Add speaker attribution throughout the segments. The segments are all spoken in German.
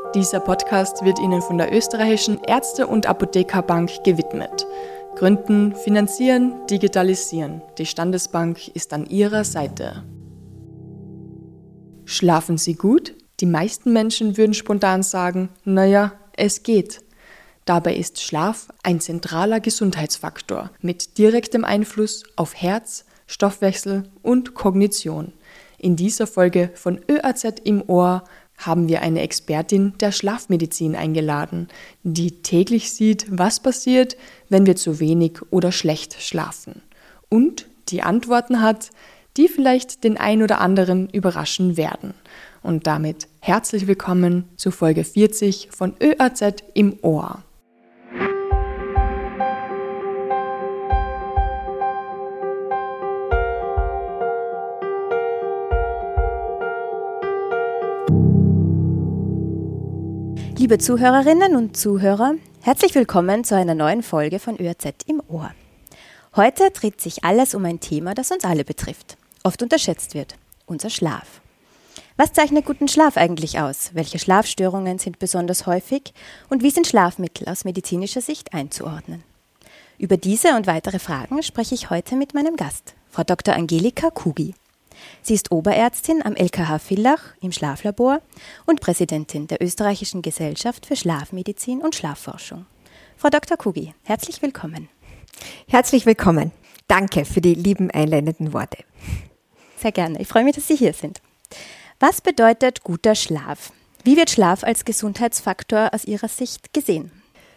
Speaker 1: Dieser Podcast wird Ihnen von der österreichischen Ärzte- und Apothekerbank gewidmet. Gründen, finanzieren, digitalisieren. Die Standesbank ist an Ihrer Seite. Schlafen Sie gut? Die meisten Menschen würden spontan sagen, naja, es geht. Dabei ist Schlaf ein zentraler Gesundheitsfaktor mit direktem Einfluss auf Herz, Stoffwechsel und Kognition. In dieser Folge von ÖAZ im Ohr haben wir eine Expertin der Schlafmedizin eingeladen, die täglich sieht, was passiert, wenn wir zu wenig oder schlecht schlafen. Und die Antworten hat, die vielleicht den ein oder anderen überraschen werden. Und damit herzlich willkommen zu Folge 40 von ÖAZ im Ohr.
Speaker 2: Liebe Zuhörerinnen und Zuhörer, herzlich willkommen zu einer neuen Folge von ÖAZ im Ohr. Heute dreht sich alles um ein Thema, das uns alle betrifft, oft unterschätzt wird, unser Schlaf. Was zeichnet guten Schlaf eigentlich aus? Welche Schlafstörungen sind besonders häufig? Und wie sind Schlafmittel aus medizinischer Sicht einzuordnen? Über diese und weitere Fragen spreche ich heute mit meinem Gast, Frau Dr. Angelika Kugi. Sie ist Oberärztin am LKH Villach im Schlaflabor und Präsidentin der Österreichischen Gesellschaft für Schlafmedizin und Schlafforschung. Frau Dr. Kugi, herzlich willkommen.
Speaker 3: Herzlich willkommen. Danke für die lieben einleitenden Worte.
Speaker 2: Sehr gerne. Ich freue mich, dass Sie hier sind. Was bedeutet guter Schlaf? Wie wird Schlaf als Gesundheitsfaktor aus Ihrer Sicht gesehen?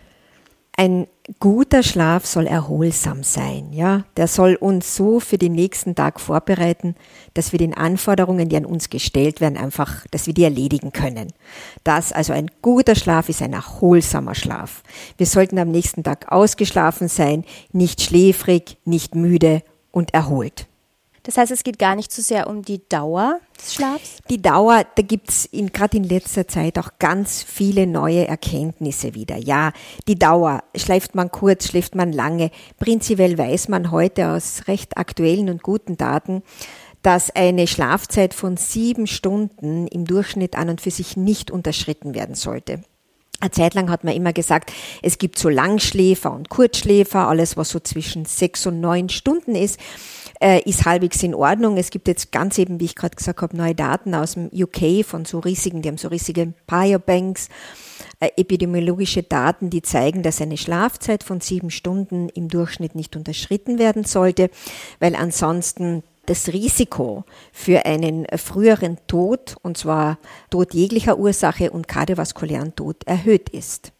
Speaker 3: Ein guter Schlaf soll erholsam sein, ja. Der soll uns so für den nächsten Tag vorbereiten, dass wir den Anforderungen, die an uns gestellt werden, dass wir die erledigen können. Also ein guter Schlaf ist ein erholsamer Schlaf. Wir sollten am nächsten Tag ausgeschlafen sein, nicht schläfrig, nicht müde und erholt.
Speaker 2: Das heißt, es geht gar nicht so sehr um die Dauer des Schlafs?
Speaker 3: Die Dauer, da gibt's gerade in letzter Zeit auch ganz viele neue Erkenntnisse wieder. Ja, die Dauer, schläft man kurz, schläft man lange. Prinzipiell weiß man heute aus recht aktuellen und guten Daten, dass eine Schlafzeit von 7 Stunden im Durchschnitt an und für sich nicht unterschritten werden sollte. Eine Zeit lang hat man immer gesagt, es gibt so Langschläfer und Kurzschläfer, alles was so zwischen 6 und 9 Stunden ist halbwegs in Ordnung. Es gibt jetzt ganz eben, wie ich gerade gesagt habe, neue Daten aus dem UK von die haben so riesige Biobanks, epidemiologische Daten, die zeigen, dass eine Schlafzeit von 7 Stunden im Durchschnitt nicht unterschritten werden sollte, weil ansonsten das Risiko für einen früheren Tod, und zwar Tod jeglicher Ursache und kardiovaskulären Tod, erhöht ist.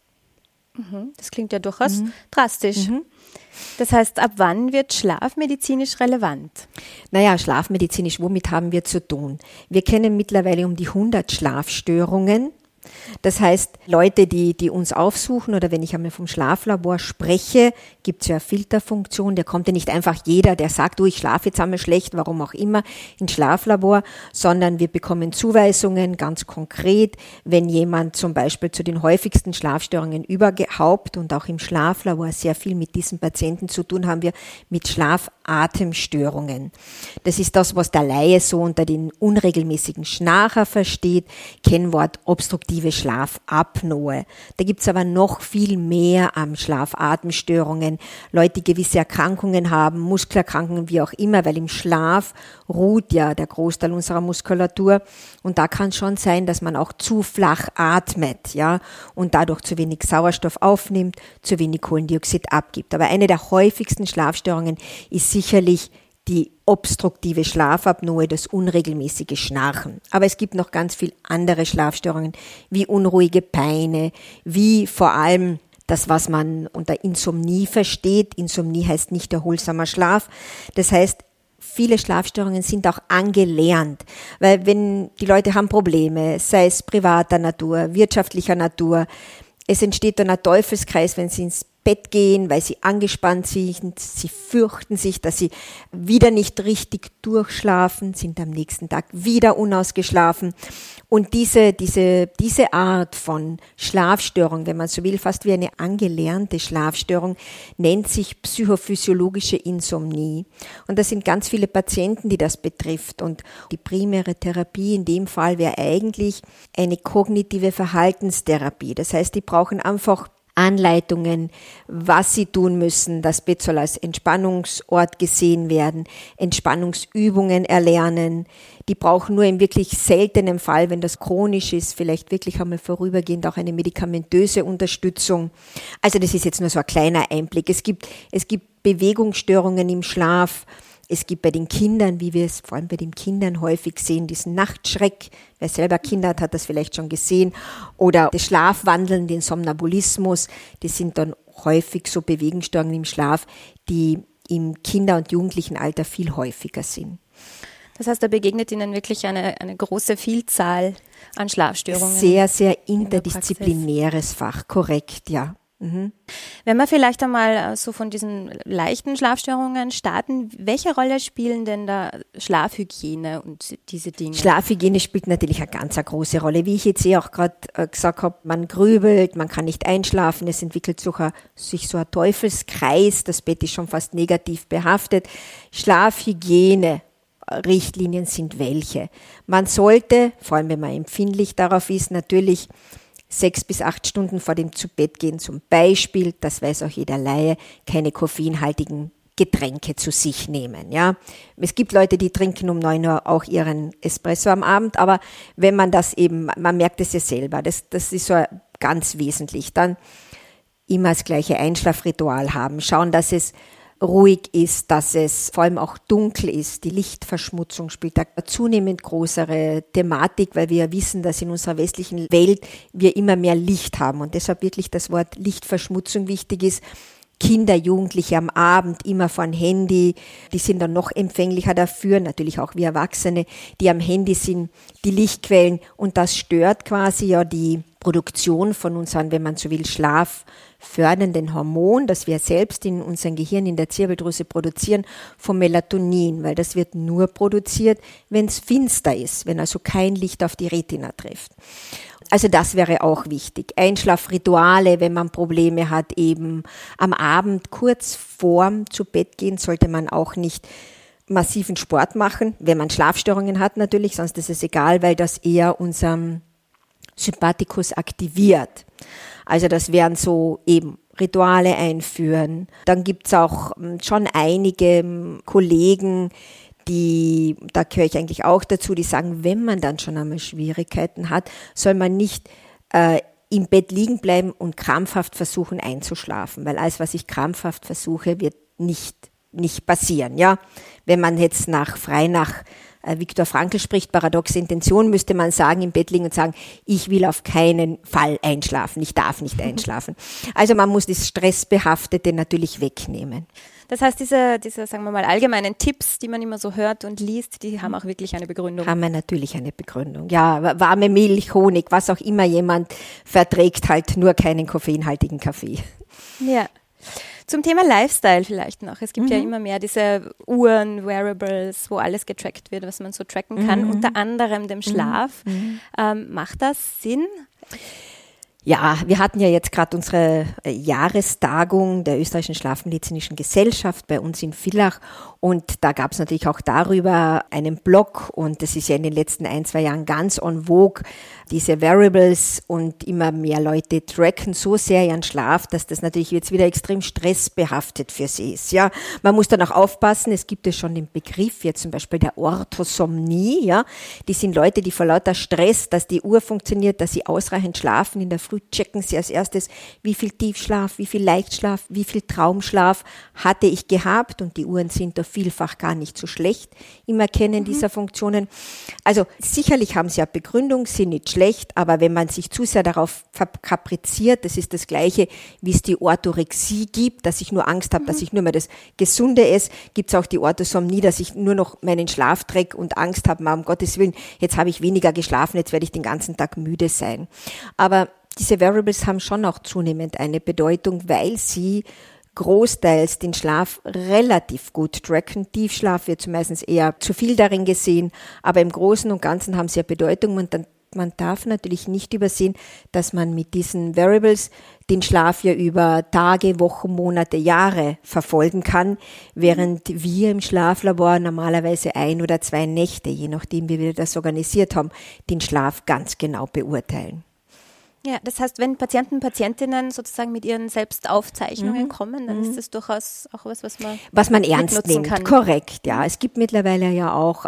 Speaker 2: Das klingt ja durchaus drastisch. Das heißt, ab wann wird Schlaf medizinisch relevant?
Speaker 3: Naja, schlafmedizinisch, womit haben wir zu tun? Wir kennen mittlerweile um die 100 Schlafstörungen. Das heißt, Leute, die uns aufsuchen oder wenn ich einmal vom Schlaflabor spreche, gibt es ja eine Filterfunktion, da kommt ja nicht einfach jeder, der sagt, ich schlafe jetzt einmal schlecht, warum auch immer, ins Schlaflabor, sondern wir bekommen Zuweisungen ganz konkret, wenn jemand zum Beispiel zu den häufigsten Schlafstörungen überhaupt und auch im Schlaflabor sehr viel mit diesen Patienten zu tun haben wir mit Schlafatemstörungen. Das ist das, was der Laie so unter den unregelmäßigen Schnarcher versteht, Kennwort obstruktive Schlafapnoe. Da gibt's aber noch viel mehr an Schlafatemstörungen. Leute, die gewisse Erkrankungen haben, Muskelerkrankungen, wie auch immer, weil im Schlaf ruht ja der Großteil unserer Muskulatur und da kann schon sein, dass man auch zu flach atmet, ja, und dadurch zu wenig Sauerstoff aufnimmt, zu wenig Kohlendioxid abgibt. Aber eine der häufigsten Schlafstörungen ist sicherlich die obstruktive Schlafapnoe, das unregelmäßige Schnarchen. Aber es gibt noch ganz viel andere Schlafstörungen, wie unruhige Beine, wie vor allem das, was man unter Insomnie versteht. Insomnie heißt nicht erholsamer Schlaf. Das heißt, viele Schlafstörungen sind auch angelernt, weil wenn die Leute haben Probleme, sei es privater Natur, wirtschaftlicher Natur, es entsteht dann ein Teufelskreis, wenn sie ins Bett gehen, weil sie angespannt sind, sie fürchten sich, dass sie wieder nicht richtig durchschlafen, sind am nächsten Tag wieder unausgeschlafen. Und diese Art von Schlafstörung, wenn man so will, fast wie eine angelernte Schlafstörung, nennt sich psychophysiologische Insomnie. Und das sind ganz viele Patienten, die das betrifft. Und die primäre Therapie in dem Fall wäre eigentlich eine kognitive Verhaltenstherapie. Das heißt, die brauchen einfach Anleitungen, was sie tun müssen. Das Bett soll als Entspannungsort gesehen werden, Entspannungsübungen erlernen. Die brauchen nur in wirklich seltenem Fall, wenn das chronisch ist, vielleicht wirklich einmal vorübergehend auch eine medikamentöse Unterstützung. Also das ist jetzt nur so ein kleiner Einblick. Es gibt Bewegungsstörungen im Schlaf. Es gibt bei den Kindern, wie wir es vor allem bei den Kindern häufig sehen, diesen Nachtschreck. Wer selber Kinder hat, hat das vielleicht schon gesehen. Oder das Schlafwandeln, den Somnambulismus. Das sind dann häufig so Bewegungsstörungen im Schlaf, die im Kinder- und Jugendlichenalter viel häufiger sind.
Speaker 2: Das heißt, da begegnet Ihnen wirklich eine große Vielzahl an Schlafstörungen.
Speaker 3: Sehr, sehr interdisziplinäres Fach, korrekt, ja.
Speaker 2: Wenn wir vielleicht einmal so von diesen leichten Schlafstörungen starten, welche Rolle spielen denn da Schlafhygiene und diese Dinge?
Speaker 3: Schlafhygiene spielt natürlich eine ganz große Rolle. Wie ich jetzt auch gerade gesagt habe, man grübelt, man kann nicht einschlafen, es entwickelt sich so ein Teufelskreis, das Bett ist schon fast negativ behaftet. Schlafhygiene Richtlinien sind welche? Man sollte, vor allem wenn man empfindlich darauf ist, natürlich 6 bis 8 Stunden vor dem Zubettgehen zum Beispiel, das weiß auch jeder Laie, keine koffeinhaltigen Getränke zu sich nehmen. Ja, es gibt Leute, die trinken um 9 Uhr auch ihren Espresso am Abend, aber wenn man das eben, man merkt es ja selber, das ist so ganz wesentlich. Dann immer das gleiche Einschlafritual haben, schauen, dass es ruhig ist, dass es vor allem auch dunkel ist. Die Lichtverschmutzung spielt da eine zunehmend größere Thematik, weil wir ja wissen, dass in unserer westlichen Welt wir immer mehr Licht haben und deshalb wirklich das Wort Lichtverschmutzung wichtig ist. Kinder, Jugendliche am Abend immer von Handy, die sind dann noch empfänglicher dafür, natürlich auch wir Erwachsene, die am Handy sind, die Lichtquellen und das stört quasi ja die Produktion von unseren, wenn man so will, schlaffördernden Hormon, das wir selbst in unserem Gehirn, in der Zirbeldrüse produzieren, vom Melatonin, weil das wird nur produziert, wenn es finster ist, wenn also kein Licht auf die Retina trifft. Also das wäre auch wichtig. Einschlafrituale, wenn man Probleme hat, eben am Abend kurz vorm Zubettgehen sollte man auch nicht massiven Sport machen, wenn man Schlafstörungen hat natürlich, sonst ist es egal, weil das eher unseren Sympathikus aktiviert. Also das wären so eben Rituale einführen. Dann gibt's auch schon einige Kollegen, da gehöre ich eigentlich auch dazu, die sagen, wenn man dann schon einmal Schwierigkeiten hat, soll man nicht im Bett liegen bleiben und krampfhaft versuchen einzuschlafen, weil alles, was ich krampfhaft versuche, wird nicht passieren. Ja, wenn man jetzt frei nach Viktor Frankl spricht, paradoxe Intention, müsste man sagen, im Bett liegen und sagen, ich will auf keinen Fall einschlafen, ich darf nicht einschlafen. Also man muss das Stressbehaftete natürlich wegnehmen.
Speaker 2: Das heißt, diese, sagen wir mal, allgemeinen Tipps, die man immer so hört und liest, die haben auch wirklich eine Begründung.
Speaker 3: Haben natürlich eine Begründung. Ja, warme Milch, Honig, was auch immer jemand verträgt, halt nur keinen koffeinhaltigen Kaffee.
Speaker 2: Ja. Zum Thema Lifestyle vielleicht noch. Es gibt ja immer mehr diese Uhren, Wearables, wo alles getrackt wird, was man so tracken kann, unter anderem dem Schlaf. Macht das Sinn?
Speaker 3: Ja, wir hatten ja jetzt gerade unsere Jahrestagung der Österreichischen Schlafmedizinischen Gesellschaft bei uns in Villach und da gab es natürlich auch darüber einen Blog und das ist ja in den letzten 1-2 Jahren ganz en vogue, diese Wearables und immer mehr Leute tracken so sehr ihren Schlaf, dass das natürlich jetzt wieder extrem stressbehaftet für sie ist. Ja, man muss dann auch aufpassen, es gibt ja schon den Begriff, jetzt zum Beispiel der Orthosomnie, ja, die sind Leute, die vor lauter Stress, dass die Uhr funktioniert, dass sie ausreichend schlafen in der Früh checken sie als erstes, wie viel Tiefschlaf, wie viel Leichtschlaf, wie viel Traumschlaf hatte ich gehabt und die Uhren sind da vielfach gar nicht so schlecht im Erkennen dieser Funktionen. Also sicherlich haben sie eine Begründung, sind nicht schlecht, aber wenn man sich zu sehr darauf kapriziert, das ist das Gleiche, wie es die Orthorexie gibt, dass ich nur Angst habe, dass ich nur mehr das Gesunde esse, gibt es auch die Orthosomnie, dass ich nur noch meinen Schlaf träge und Angst habe, um Gottes Willen, jetzt habe ich weniger geschlafen, jetzt werde ich den ganzen Tag müde sein. Aber diese Variables haben schon auch zunehmend eine Bedeutung, weil sie großteils den Schlaf relativ gut tracken. Tiefschlaf wird meistens eher zu viel darin gesehen, aber im Großen und Ganzen haben sie ja Bedeutung und dann man darf natürlich nicht übersehen, dass man mit diesen Variables den Schlaf ja über Tage, Wochen, Monate, Jahre verfolgen kann, während wir im Schlaflabor normalerweise 1 oder 2 Nächte, je nachdem wie wir das organisiert haben, den Schlaf ganz genau beurteilen.
Speaker 2: Ja, das heißt, wenn Patienten und Patientinnen sozusagen mit ihren Selbstaufzeichnungen kommen, dann ist das durchaus auch was man
Speaker 3: ernst nimmt.
Speaker 2: Kann.
Speaker 3: Korrekt, ja. Es gibt mittlerweile ja auch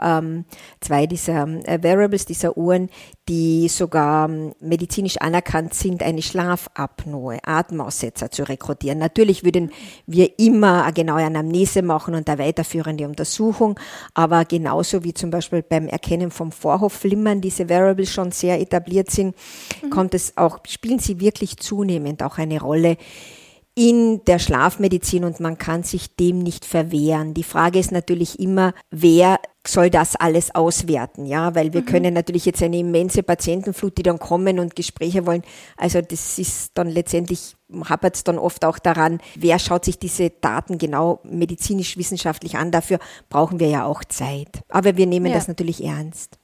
Speaker 3: 2 dieser Variables, dieser Uhren, die sogar medizinisch anerkannt sind, eine Schlafapnoe, Atemaussetzer zu rekrutieren. Natürlich würden wir immer eine genaue Anamnese machen und eine weiterführende Untersuchung, aber genauso wie zum Beispiel beim Erkennen vom Vorhofflimmern diese Variables schon sehr etabliert sind, spielen sie wirklich zunehmend auch eine Rolle in der Schlafmedizin und man kann sich dem nicht verwehren. Die Frage ist natürlich immer, wer soll das alles auswerten, ja, weil wir können natürlich jetzt eine immense Patientenflut, die dann kommen und Gespräche wollen, also das ist dann letztendlich, hapert es dann oft auch daran, wer schaut sich diese Daten genau medizinisch-wissenschaftlich an, dafür brauchen wir ja auch Zeit. Aber wir nehmen das natürlich ernst.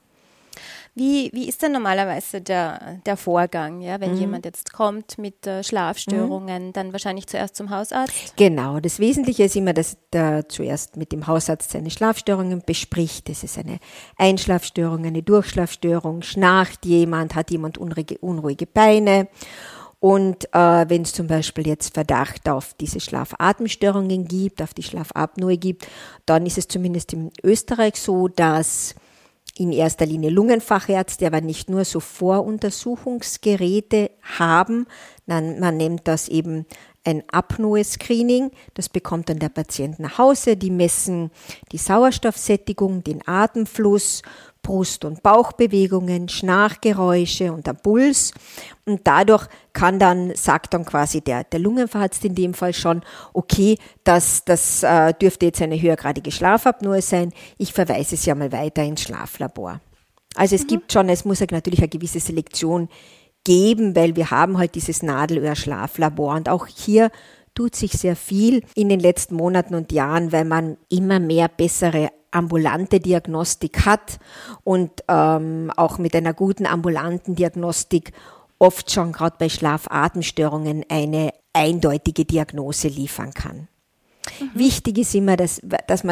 Speaker 2: Wie ist denn normalerweise der Vorgang, ja, wenn jemand jetzt kommt mit Schlafstörungen, dann wahrscheinlich zuerst zum Hausarzt?
Speaker 3: Genau, das Wesentliche ist immer, dass der zuerst mit dem Hausarzt seine Schlafstörungen bespricht. Das ist eine Einschlafstörung, eine Durchschlafstörung, schnarcht jemand, hat jemand unruhige Beine. Und wenn es zum Beispiel jetzt Verdacht auf diese Schlafatemstörungen gibt, auf die Schlafapnoe gibt, dann ist es zumindest in Österreich so, dass in erster Linie Lungenfachärzte, aber nicht nur so Voruntersuchungsgeräte haben. Man nennt das eben ein Apnoe-Screening. Das bekommt dann der Patient nach Hause. Die messen die Sauerstoffsättigung, den Atemfluss, Brust- und Bauchbewegungen, Schnarchgeräusche und der Puls. Und dadurch sagt dann quasi der Lungenfacharzt in dem Fall schon, okay, das dürfte jetzt eine höhergradige Schlafapnoe sein. Ich verweise es ja mal weiter ins Schlaflabor. Also es muss natürlich eine gewisse Selektion geben, weil wir haben halt dieses Nadelöhr-Schlaflabor und auch hier tut sich sehr viel in den letzten Monaten und Jahren, weil man immer mehr bessere ambulante Diagnostik hat und auch mit einer guten ambulanten Diagnostik oft schon gerade bei Schlafatemstörungen eine eindeutige Diagnose liefern kann. Wichtig ist immer, dass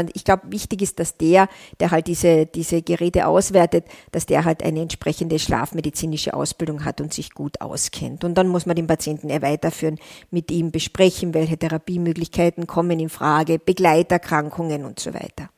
Speaker 3: der halt diese Geräte auswertet, dass der halt eine entsprechende schlafmedizinische Ausbildung hat und sich gut auskennt. Und dann muss man den Patienten weiterführen, mit ihm besprechen, welche Therapiemöglichkeiten kommen in Frage, Begleiterkrankungen und so weiter.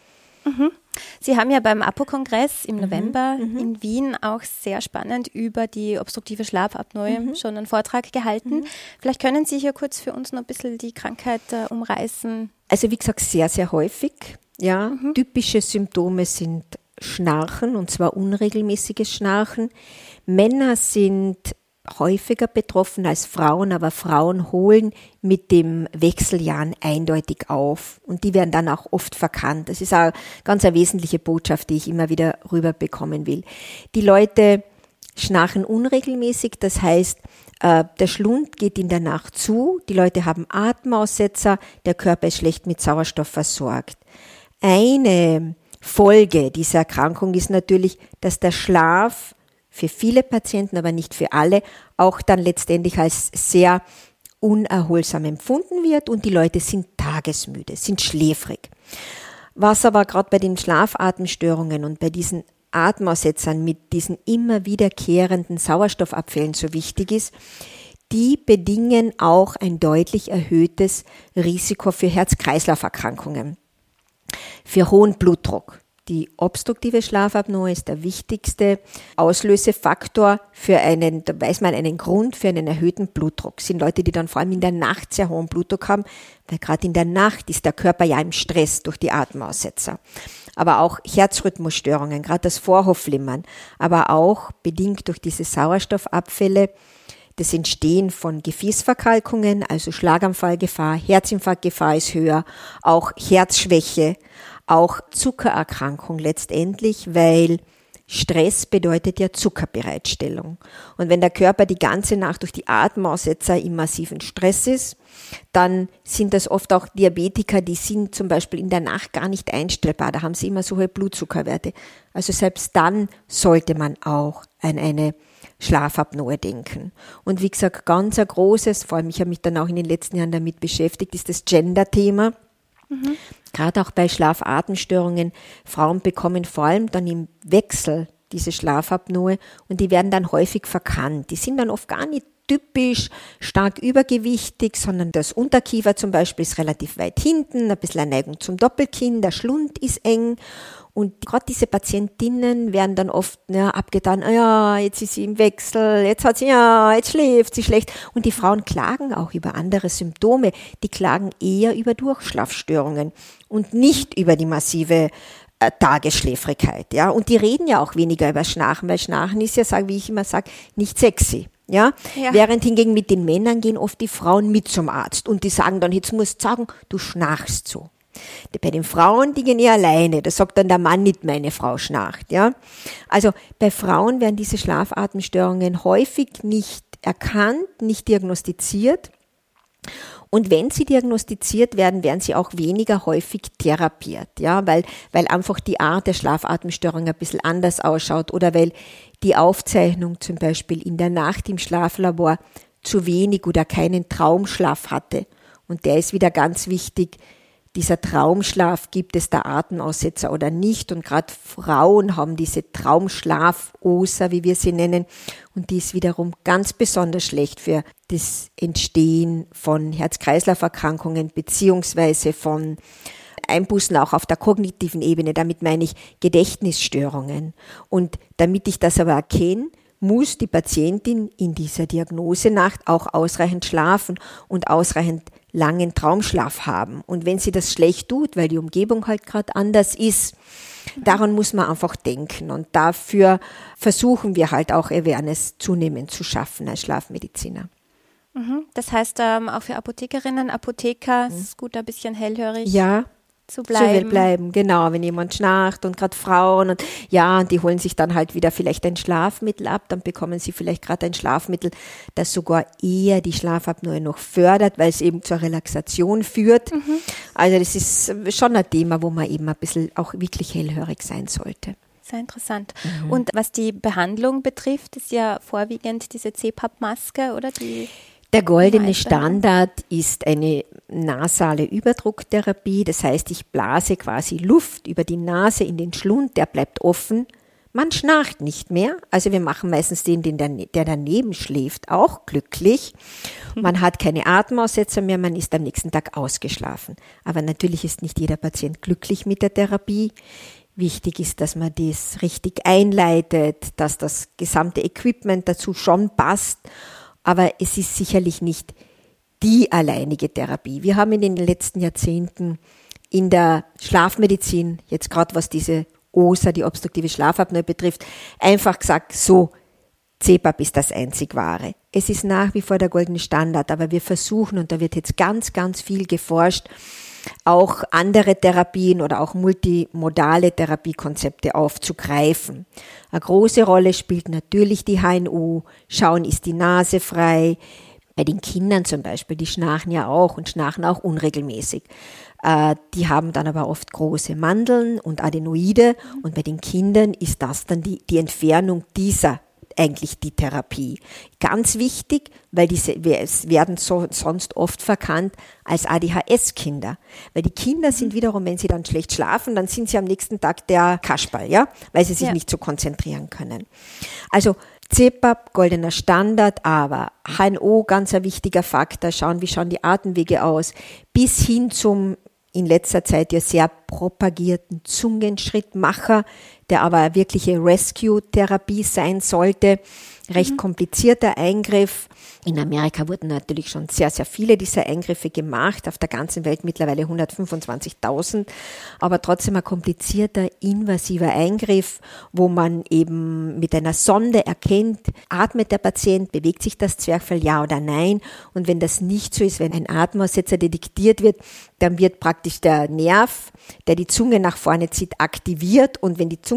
Speaker 2: Sie haben ja beim APO-Kongress im November in Wien auch sehr spannend über die obstruktive Schlafapnoe schon einen Vortrag gehalten. Vielleicht können Sie hier kurz für uns noch ein bisschen die Krankheit umreißen.
Speaker 3: Also wie gesagt, sehr, sehr häufig. Ja. Typische Symptome sind Schnarchen, und zwar unregelmäßiges Schnarchen. Männer sind häufiger betroffen als Frauen, aber Frauen holen mit dem Wechseljahren eindeutig auf und die werden dann auch oft verkannt. Das ist auch ganz eine wesentliche Botschaft, die ich immer wieder rüberbekommen will. Die Leute schnarchen unregelmäßig, das heißt, der Schlund geht in der Nacht zu, die Leute haben Atemaussetzer, der Körper ist schlecht mit Sauerstoff versorgt. Eine Folge dieser Erkrankung ist natürlich, dass der Schlaf für viele Patienten, aber nicht für alle, auch dann letztendlich als sehr unerholsam empfunden wird und die Leute sind tagesmüde, sind schläfrig. Was aber gerade bei den Schlafatemstörungen und bei diesen Atemaussetzern mit diesen immer wiederkehrenden Sauerstoffabfällen so wichtig ist, die bedingen auch ein deutlich erhöhtes Risiko für Herz-Kreislauf-Erkrankungen, für hohen Blutdruck. Die obstruktive Schlafapnoe ist der wichtigste Auslösefaktor für einen Grund für einen erhöhten Blutdruck. Das sind Leute, die dann vor allem in der Nacht sehr hohen Blutdruck haben, weil gerade in der Nacht ist der Körper ja im Stress durch die Atemaussetzer. Aber auch Herzrhythmusstörungen, gerade das Vorhofflimmern, aber auch bedingt durch diese Sauerstoffabfälle, das Entstehen von Gefäßverkalkungen, also Schlaganfallgefahr, Herzinfarktgefahr ist höher, auch Herzschwäche, auch Zuckererkrankung letztendlich, weil Stress bedeutet ja Zuckerbereitstellung. Und wenn der Körper die ganze Nacht durch die Atemaussetzer im massiven Stress ist, dann sind das oft auch Diabetiker, die sind zum Beispiel in der Nacht gar nicht einstellbar. Da haben sie immer so hohe Blutzuckerwerte. Also selbst dann sollte man auch an eine Schlafapnoe denken. Und wie gesagt, ganz ein großes, vor allem ich habe mich dann auch in den letzten Jahren damit beschäftigt, ist das Gender-Thema. Gerade auch bei Schlafatemstörungen, Frauen bekommen vor allem dann im Wechsel diese Schlafapnoe und die werden dann häufig verkannt. Die sind dann oft gar nicht typisch stark übergewichtig, sondern das Unterkiefer zum Beispiel ist relativ weit hinten, ein bisschen eine Neigung zum Doppelkinn, der Schlund ist eng. Und gerade diese Patientinnen werden dann oft abgetan, jetzt ist sie im Wechsel, jetzt schläft sie schlecht. Und die Frauen klagen auch über andere Symptome. Die klagen eher über Durchschlafstörungen und nicht über die massive Tagesschläfrigkeit. Ja? Und die reden ja auch weniger über Schnarchen, weil Schnarchen ist ja, wie ich immer sage, nicht sexy. Ja? Während hingegen mit den Männern gehen oft die Frauen mit zum Arzt und die sagen dann, jetzt musst du sagen, du schnarchst so. Bei den Frauen, die gehen alleine, da sagt dann der Mann nicht, meine Frau schnarcht, ja. Also bei Frauen werden diese Schlafatemstörungen häufig nicht erkannt, nicht diagnostiziert. Und wenn sie diagnostiziert werden, werden sie auch weniger häufig therapiert, ja, weil einfach die Art der Schlafatemstörung ein bisschen anders ausschaut oder weil die Aufzeichnung zum Beispiel in der Nacht im Schlaflabor zu wenig oder keinen Traumschlaf hatte. Und der ist wieder ganz wichtig. Dieser Traumschlaf, gibt es da Atemaussetzer oder nicht? Und gerade Frauen haben diese Traumschlaf-Osa, wie wir sie nennen. Und die ist wiederum ganz besonders schlecht für das Entstehen von Herz-Kreislauf-Erkrankungen beziehungsweise von Einbußen auch auf der kognitiven Ebene. Damit meine ich Gedächtnisstörungen. Und damit ich das aber erkenne, muss die Patientin in dieser Diagnosenacht auch ausreichend schlafen und ausreichend langen Traumschlaf haben. Und wenn sie das schlecht tut, weil die Umgebung halt gerade anders ist, daran muss man einfach denken. Und dafür versuchen wir halt auch Awareness zunehmend zu schaffen als Schlafmediziner.
Speaker 2: Das heißt, auch für Apothekerinnen, Apotheker ist es gut, ein bisschen hellhörig zu bleiben.
Speaker 3: So will bleiben, genau, wenn jemand schnarcht und gerade Frauen und die holen sich dann halt wieder vielleicht ein Schlafmittel ab, dann bekommen sie vielleicht gerade ein Schlafmittel, das sogar eher die Schlafapnoe noch fördert, weil es eben zur Relaxation führt. Also das ist schon ein Thema, wo man eben ein bisschen auch wirklich hellhörig sein sollte.
Speaker 2: Sehr interessant. Und was die Behandlung betrifft, ist ja vorwiegend diese CPAP-Maske, oder?
Speaker 3: Der goldene Standard ist eine nasale Überdrucktherapie. Das heißt, ich blase quasi Luft über die Nase in den Schlund, der bleibt offen. Man schnarcht nicht mehr. Also wir machen meistens den der daneben schläft, auch glücklich. Man hat keine Atemaussetzer mehr, man ist am nächsten Tag ausgeschlafen. Aber natürlich ist nicht jeder Patient glücklich mit der Therapie. Wichtig ist, dass man das richtig einleitet, dass das gesamte Equipment dazu schon passt. Aber es ist sicherlich nicht die alleinige Therapie. Wir haben in den letzten Jahrzehnten in der Schlafmedizin, jetzt gerade was diese OSA, die obstruktive Schlafapnoe betrifft, einfach gesagt, so, CPAP ist das einzig Wahre. Es ist nach wie vor der goldene Standard, aber wir versuchen, und da wird jetzt ganz, ganz viel geforscht, auch andere Therapien oder auch multimodale Therapiekonzepte aufzugreifen. Eine große Rolle spielt natürlich die HNO, schauen, ist die Nase frei. Bei den Kindern zum Beispiel, die schnarchen ja auch und schnarchen auch unregelmäßig. Die haben dann aber oft große Mandeln und Adenoide und bei den Kindern ist das dann die Entfernung dieser eigentlich die Therapie. Ganz wichtig, weil es werden sonst oft verkannt als ADHS-Kinder. Weil die Kinder sind wiederum, wenn sie dann schlecht schlafen, dann sind sie am nächsten Tag der Kasperl, ja, weil sie sich nicht so konzentrieren können. Also CPAP, goldener Standard, aber HNO, ganz ein wichtiger Faktor, wie schauen die Atemwege aus, bis hin zum in letzter Zeit ja sehr propagierten Zungenschrittmacher, der aber eine wirkliche Rescue-Therapie sein sollte. Recht komplizierter Eingriff. In Amerika wurden natürlich schon sehr, sehr viele dieser Eingriffe gemacht, auf der ganzen Welt mittlerweile 125.000, aber trotzdem ein komplizierter, invasiver Eingriff, wo man eben mit einer Sonde erkennt, atmet der Patient, bewegt sich das Zwerchfell, ja oder nein, und wenn das nicht so ist, wenn ein Atemaussetzer detektiert wird, dann wird praktisch der Nerv, der die Zunge nach vorne zieht, aktiviert und wenn die Zunge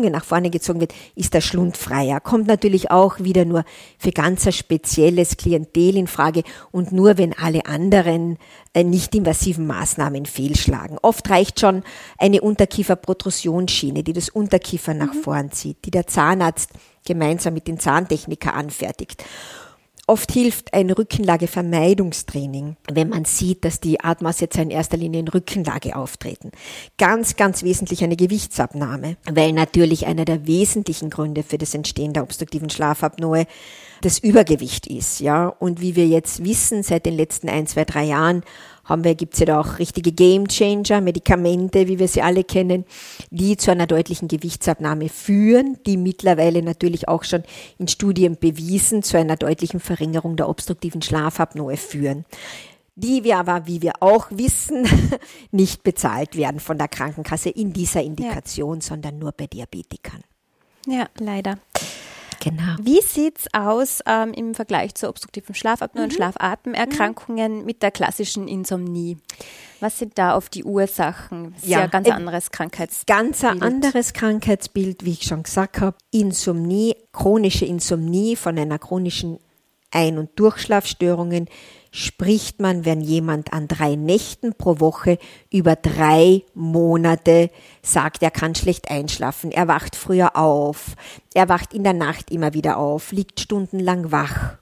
Speaker 3: Zunge nach vorne gezogen wird, ist der Schlund freier. Kommt natürlich auch wieder nur für ganz ein spezielles Klientel in Frage und nur, wenn alle anderen nicht-invasiven Maßnahmen fehlschlagen. Oft reicht schon eine Unterkieferprotrusionsschiene, die das Unterkiefer nach vorn zieht, die der Zahnarzt gemeinsam mit den Zahntechniker anfertigt. Oft hilft ein Rückenlagevermeidungstraining, wenn man sieht, dass die Atemaussetzer in erster Linie in Rückenlage auftreten. Ganz, ganz wesentlich eine Gewichtsabnahme, weil natürlich einer der wesentlichen Gründe für das Entstehen der obstruktiven Schlafapnoe das Übergewicht ist, ja. Und wie wir jetzt wissen, seit den letzten 1, 2, 3 Jahren gibt's ja da auch richtige Gamechanger, Medikamente, wie wir sie alle kennen, die zu einer deutlichen Gewichtsabnahme führen, die mittlerweile natürlich auch schon in Studien bewiesen zu einer deutlichen Verringerung der obstruktiven Schlafapnoe führen. Die wir aber, wie wir auch wissen, nicht bezahlt werden von der Krankenkasse in dieser Indikation, sondern nur bei Diabetikern.
Speaker 2: Ja, leider.
Speaker 3: Genau.
Speaker 2: Wie sieht's aus im Vergleich zur obstruktiven Schlafapnoe und Schlafatmerkrankungen mit der klassischen Insomnie? Was sind da auf die Ursachen? Das ist ja ein ganz anderes Krankheitsbild.
Speaker 3: Ganz ein anderes Krankheitsbild, wie ich schon gesagt habe. Insomnie, chronische Insomnie von einer chronischen Ein- und Durchschlafstörungen spricht man, wenn jemand an 3 Nächten pro Woche über 3 Monate sagt, er kann schlecht einschlafen, er wacht früher auf, er wacht in der Nacht immer wieder auf, liegt stundenlang wach.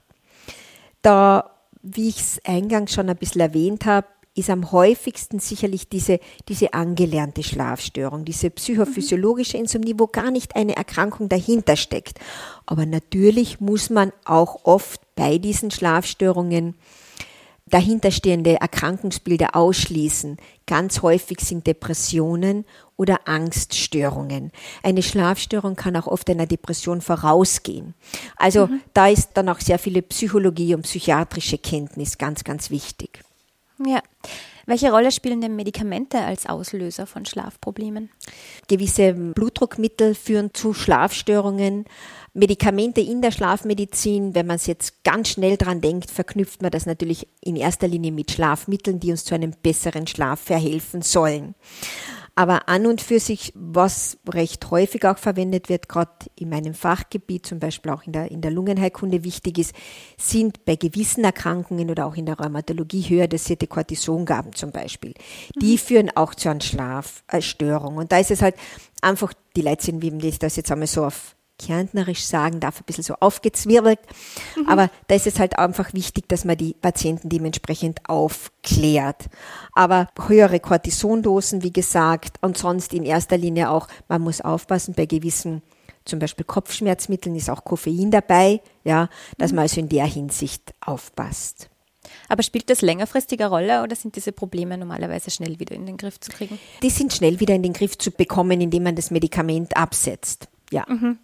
Speaker 3: Da, wie ich es eingangs schon ein bisschen erwähnt habe, ist am häufigsten sicherlich diese angelernte Schlafstörung, diese psychophysiologische Insomnie, wo gar nicht eine Erkrankung dahinter steckt. Aber natürlich muss man auch oft bei diesen Schlafstörungen dahinterstehende Erkrankungsbilder ausschließen. Ganz häufig sind Depressionen oder Angststörungen. Eine Schlafstörung kann auch oft einer Depression vorausgehen. Also da ist dann auch sehr viele Psychologie und psychiatrische Kenntnis ganz, ganz wichtig.
Speaker 2: Ja. Welche Rolle spielen denn Medikamente als Auslöser von Schlafproblemen?
Speaker 3: Gewisse Blutdruckmittel führen zu Schlafstörungen. Medikamente in der Schlafmedizin, wenn man es jetzt ganz schnell dran denkt, verknüpft man das natürlich in erster Linie mit Schlafmitteln, die uns zu einem besseren Schlaf verhelfen sollen. Aber an und für sich, was recht häufig auch verwendet wird, gerade in meinem Fachgebiet, zum Beispiel auch in der Lungenheilkunde wichtig ist, sind bei gewissen Erkrankungen oder auch in der Rheumatologie höher dosierte Cortisongaben zum Beispiel. Die führen auch zu einer Schlafstörung. Und da ist es halt einfach, die Leute sind, wie ich das jetzt einmal so auf kärntnerisch sagen darf, ein bisschen so aufgezwirbelt. Aber da ist es halt einfach wichtig, dass man die Patienten dementsprechend aufklärt. Aber höhere Cortisondosen, wie gesagt, und sonst in erster Linie auch, man muss aufpassen, bei gewissen, zum Beispiel Kopfschmerzmitteln ist auch Koffein dabei, ja, dass man also in der Hinsicht aufpasst.
Speaker 2: Aber spielt das längerfristige Rolle oder sind diese Probleme normalerweise schnell wieder in den Griff zu kriegen?
Speaker 3: Die sind schnell wieder in den Griff zu bekommen, indem man das Medikament absetzt, ja.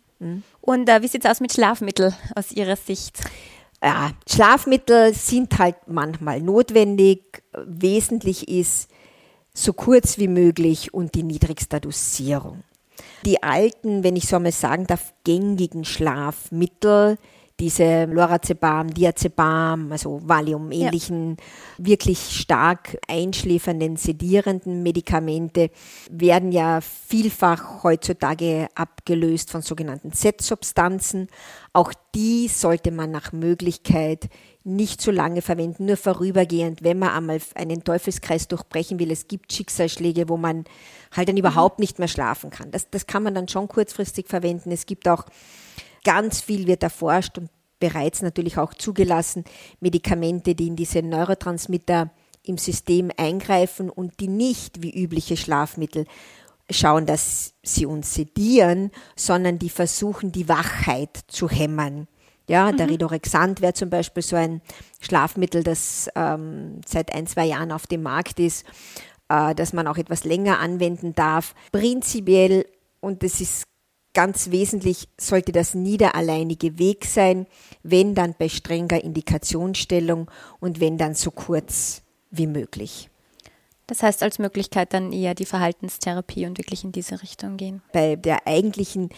Speaker 2: Und wie sieht es aus mit Schlafmitteln aus Ihrer Sicht?
Speaker 3: Ja, Schlafmittel sind halt manchmal notwendig. Wesentlich ist so kurz wie möglich und die niedrigste Dosierung. Die alten, wenn ich so einmal sagen darf, gängigen Schlafmittel, diese Lorazepam, Diazepam, also Valium-ähnlichen, wirklich stark einschläfernden, sedierenden Medikamente werden ja vielfach heutzutage abgelöst von sogenannten Z-Substanzen. Auch die sollte man nach Möglichkeit nicht so lange verwenden, nur vorübergehend, wenn man einmal einen Teufelskreis durchbrechen will. Es gibt Schicksalsschläge, wo man halt dann überhaupt nicht mehr schlafen kann. Das kann man dann schon kurzfristig verwenden. Es gibt auch ganz viel wird erforscht und bereits natürlich auch zugelassen, Medikamente, die in diese Neurotransmitter im System eingreifen und die nicht wie übliche Schlafmittel schauen, dass sie uns sedieren, sondern die versuchen, die Wachheit zu hämmern. Ja, der Ridorexant wäre zum Beispiel so ein Schlafmittel, das seit 1, 2 Jahren auf dem Markt ist, das man auch etwas länger anwenden darf. Prinzipiell, und das ist ganz wesentlich, sollte das nie der alleinige Weg sein, wenn dann bei strenger Indikationsstellung und wenn dann so kurz wie möglich.
Speaker 2: Das heißt als Möglichkeit dann eher die Verhaltenstherapie und wirklich in diese Richtung gehen.
Speaker 3: Bei der eigentlichen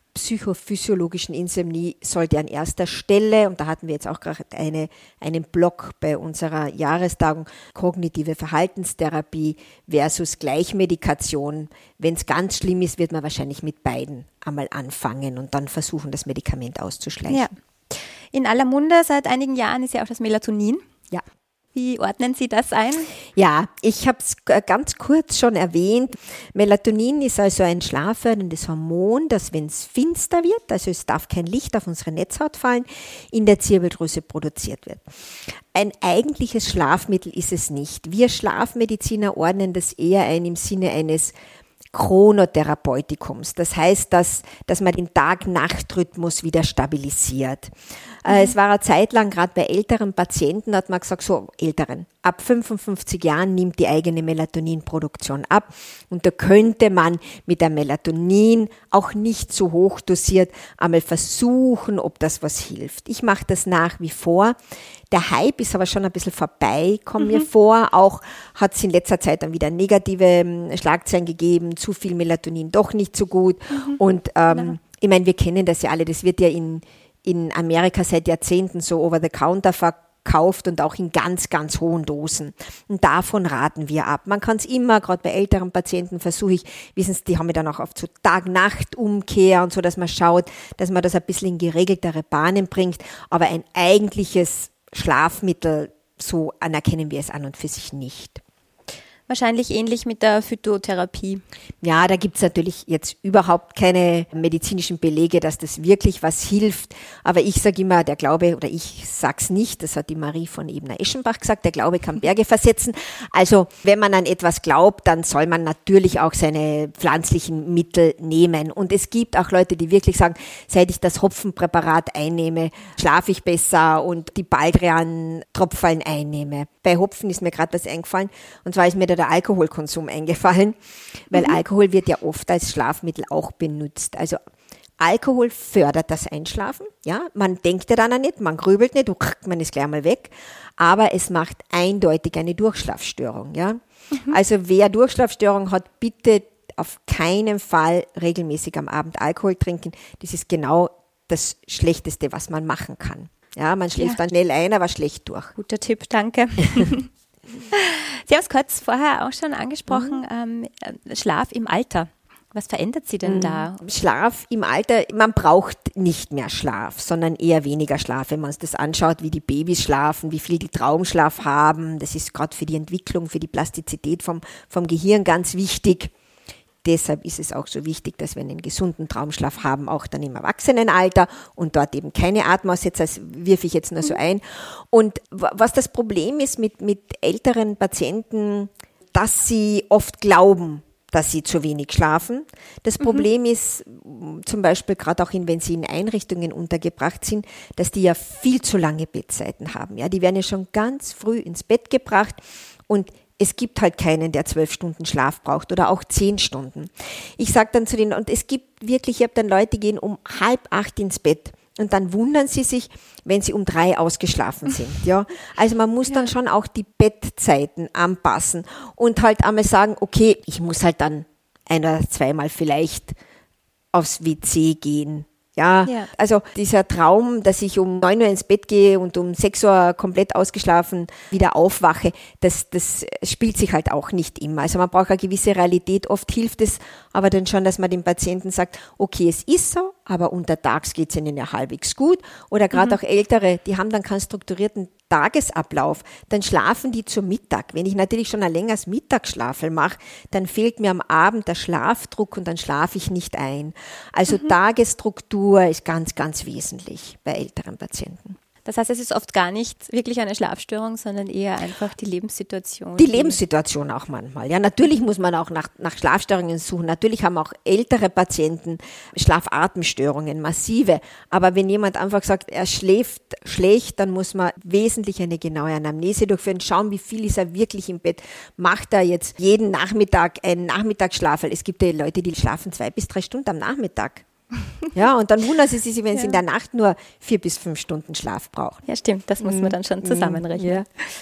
Speaker 3: psychophysiologischen Insomnie sollte an erster Stelle, und da hatten wir jetzt auch gerade einen Block bei unserer Jahrestagung, kognitive Verhaltenstherapie versus Gleichmedikation. Wenn es ganz schlimm ist, wird man wahrscheinlich mit beiden einmal anfangen und dann versuchen, das Medikament auszuschleichen.
Speaker 2: Ja. In aller Munde seit einigen Jahren ist ja auch das Melatonin.
Speaker 3: Ja.
Speaker 2: Wie ordnen Sie das ein?
Speaker 3: Ja, ich habe es ganz kurz schon erwähnt. Melatonin ist also ein schlafförderndes Hormon, das, wenn es finster wird, also es darf kein Licht auf unsere Netzhaut fallen, in der Zirbeldrüse produziert wird. Ein eigentliches Schlafmittel ist es nicht. Wir Schlafmediziner ordnen das eher ein im Sinne eines Chronotherapeutikum. Das heißt, dass man den Tag-Nacht-Rhythmus wieder stabilisiert. Es war eine Zeit lang, gerade bei älteren Patienten, hat man gesagt, so älteren, ab 55 Jahren nimmt die eigene Melatoninproduktion ab und da könnte man mit der Melatonin auch nicht so hoch dosiert einmal versuchen, ob das was hilft. Ich mache das nach wie vor. Der Hype ist aber schon ein bisschen vorbei, kommt mir vor. Auch hat es in letzter Zeit dann wieder negative Schlagzeilen gegeben, zu viel Melatonin doch nicht so gut. Und ich meine, wir kennen das ja alle, das wird ja in Amerika seit Jahrzehnten so over the counter verkauft und auch in ganz, ganz hohen Dosen. Und davon raten wir ab. Man kann es immer, gerade bei älteren Patienten versuche ich, wissen Sie, die haben wir dann auch oft so Tag-Nacht-Umkehr und so, dass man schaut, dass man das ein bisschen in geregeltere Bahnen bringt. Aber ein eigentliches Schlafmittel, so anerkennen wir es an und für sich nicht.
Speaker 2: Wahrscheinlich ähnlich mit der Phytotherapie.
Speaker 3: Ja, da gibt's natürlich jetzt überhaupt keine medizinischen Belege, dass das wirklich was hilft. Aber ich sage immer, der Glaube, oder ich sag's nicht, das hat die Marie von Ebner-Eschenbach gesagt, der Glaube kann Berge versetzen. Also wenn man an etwas glaubt, dann soll man natürlich auch seine pflanzlichen Mittel nehmen. Und es gibt auch Leute, die wirklich sagen, seit ich das Hopfenpräparat einnehme, schlafe ich besser und die Baldrian-Tropfballen einnehme. Bei Hopfen ist mir gerade was eingefallen, und zwar ist mir der Alkoholkonsum eingefallen, weil Alkohol wird ja oft als Schlafmittel auch benutzt. Also Alkohol fördert das Einschlafen, ja, man denkt ja dann auch nicht, man grübelt nicht, man ist gleich mal weg, aber es macht eindeutig eine Durchschlafstörung, ja. Also wer Durchschlafstörung hat, bitte auf keinen Fall regelmäßig am Abend Alkohol trinken, das ist genau das Schlechteste, was man machen kann. Ja, man schläft dann schnell ein, aber schlecht durch.
Speaker 2: Guter Tipp, danke. Sie haben es kurz vorher auch schon angesprochen, Schlaf im Alter. Was verändert Sie denn da?
Speaker 3: Schlaf im Alter, man braucht nicht mehr Schlaf, sondern eher weniger Schlaf. Wenn man sich das anschaut, wie die Babys schlafen, wie viel die Traumschlaf haben, das ist gerade für die Entwicklung, für die Plastizität vom Gehirn ganz wichtig. Deshalb ist es auch so wichtig, dass wir einen gesunden Traumschlaf haben, auch dann im Erwachsenenalter und dort eben keine Atemaussetzer, das wirfe ich jetzt nur so ein. Und was das Problem ist mit älteren Patienten, dass sie oft glauben, dass sie zu wenig schlafen. Das Problem ist zum Beispiel gerade auch wenn sie in Einrichtungen untergebracht sind, dass die ja viel zu lange Bettzeiten haben. Ja, die werden ja schon ganz früh ins Bett gebracht und es gibt halt keinen, der 12 Stunden Schlaf braucht oder auch 10 Stunden. Ich sage dann zu denen, und es gibt wirklich, ich habe dann Leute, die gehen um 7:30 ins Bett und dann wundern sie sich, wenn sie um 3 ausgeschlafen sind. Ja, also man muss dann schon auch die Bettzeiten anpassen und halt einmal sagen, okay, ich muss halt dann ein- oder zweimal vielleicht aufs WC gehen. Ja, also dieser Traum, dass ich um 9 Uhr ins Bett gehe und um 6 Uhr komplett ausgeschlafen wieder aufwache, das spielt sich halt auch nicht immer. Also man braucht eine gewisse Realität. Oft hilft es aber dann schon, dass man dem Patienten sagt, okay, es ist so, aber untertags geht es ihnen ja halbwegs gut. Oder gerade auch Ältere, die haben dann keinen strukturierten Tagesablauf, dann schlafen die zu Mittag. Wenn ich natürlich schon ein längeres Mittagsschlafel mache, dann fehlt mir am Abend der Schlafdruck und dann schlafe ich nicht ein. Also Tagesstruktur ist ganz, ganz wesentlich bei älteren Patienten.
Speaker 2: Das heißt, es ist oft gar nicht wirklich eine Schlafstörung, sondern eher einfach die Lebenssituation.
Speaker 3: Die Lebenssituation auch manchmal. Ja, natürlich muss man auch nach Schlafstörungen suchen. Natürlich haben auch ältere Patienten Schlafatemstörungen, massive. Aber wenn jemand einfach sagt, er schläft schlecht, dann muss man wesentlich eine genaue Anamnese durchführen, schauen, wie viel ist er wirklich im Bett. Macht er jetzt jeden Nachmittag einen Nachmittagsschlaf? Es gibt ja Leute, die schlafen 2 bis 3 Stunden am Nachmittag. Ja, und dann wundern sie sich, wenn sie in der Nacht nur 4 bis 5 Stunden Schlaf brauchen.
Speaker 2: Ja, stimmt, das muss man dann schon zusammenrechnen. Ja.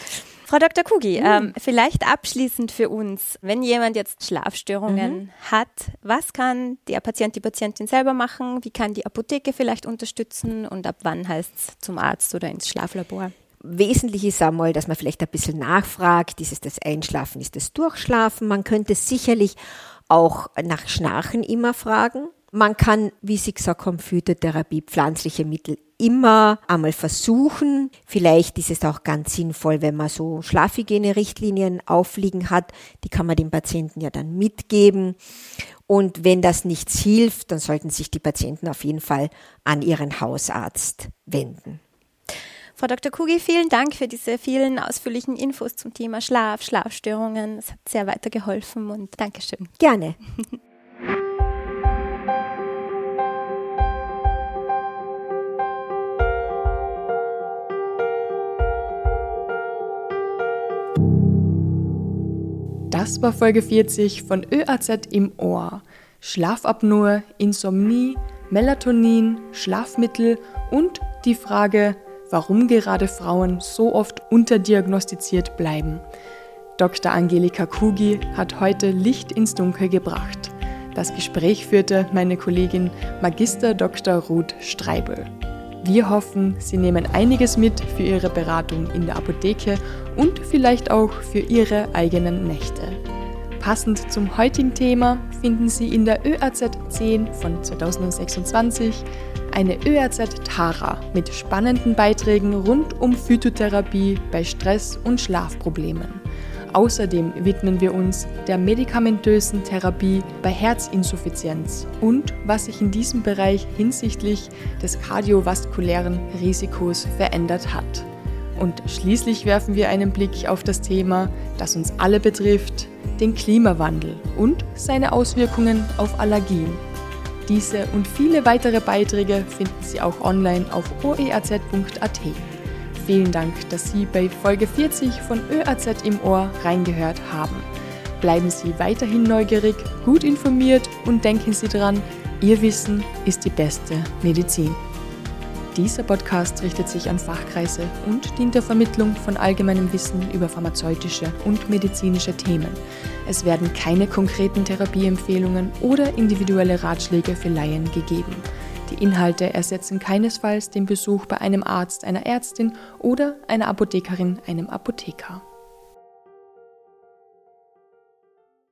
Speaker 2: Frau Dr. Kugi, vielleicht abschließend für uns, wenn jemand jetzt Schlafstörungen hat, was kann der Patient, die Patientin selber machen? Wie kann die Apotheke vielleicht unterstützen und ab wann heißt es zum Arzt oder ins Schlaflabor?
Speaker 3: Wesentlich ist einmal, dass man vielleicht ein bisschen nachfragt, ist es das Einschlafen, ist das Durchschlafen? Man könnte sicherlich auch nach Schnarchen immer fragen. Man kann, wie Sie gesagt haben, Phytotherapie, pflanzliche Mittel immer einmal versuchen. Vielleicht ist es auch ganz sinnvoll, wenn man so Schlafhygiene-Richtlinien aufliegen hat. Die kann man dem Patienten ja dann mitgeben. Und wenn das nichts hilft, dann sollten sich die Patienten auf jeden Fall an ihren Hausarzt wenden.
Speaker 2: Frau Dr. Kugi, vielen Dank für diese vielen ausführlichen Infos zum Thema Schlaf, Schlafstörungen. Es hat sehr weitergeholfen und Dankeschön.
Speaker 3: Gerne.
Speaker 1: Das war Folge 40 von ÖAZ im Ohr. Schlafapnoe, Insomnie, Melatonin, Schlafmittel und die Frage, warum gerade Frauen so oft unterdiagnostiziert bleiben. Dr. Angelika Kugi hat heute Licht ins Dunkel gebracht. Das Gespräch führte meine Kollegin Magister Dr. Ruth Streibel. Wir hoffen, Sie nehmen einiges mit für Ihre Beratung in der Apotheke und vielleicht auch für Ihre eigenen Nächte. Passend zum heutigen Thema finden Sie in der ÖAZ 10 von 2026 eine ÖAZ Tara mit spannenden Beiträgen rund um Phytotherapie bei Stress- und Schlafproblemen. Außerdem widmen wir uns der medikamentösen Therapie bei Herzinsuffizienz und was sich in diesem Bereich hinsichtlich des kardiovaskulären Risikos verändert hat. Und schließlich werfen wir einen Blick auf das Thema, das uns alle betrifft, den Klimawandel und seine Auswirkungen auf Allergien. Diese und viele weitere Beiträge finden Sie auch online auf oeaz.at. Vielen Dank, dass Sie bei Folge 40 von ÖAZ im Ohr reingehört haben. Bleiben Sie weiterhin neugierig, gut informiert und denken Sie dran, Ihr Wissen ist die beste Medizin. Dieser Podcast richtet sich an Fachkreise und dient der Vermittlung von allgemeinem Wissen über pharmazeutische und medizinische Themen. Es werden keine konkreten Therapieempfehlungen oder individuelle Ratschläge für Laien gegeben. Die Inhalte ersetzen keinesfalls den Besuch bei einem Arzt, einer Ärztin oder einer Apothekerin, einem Apotheker.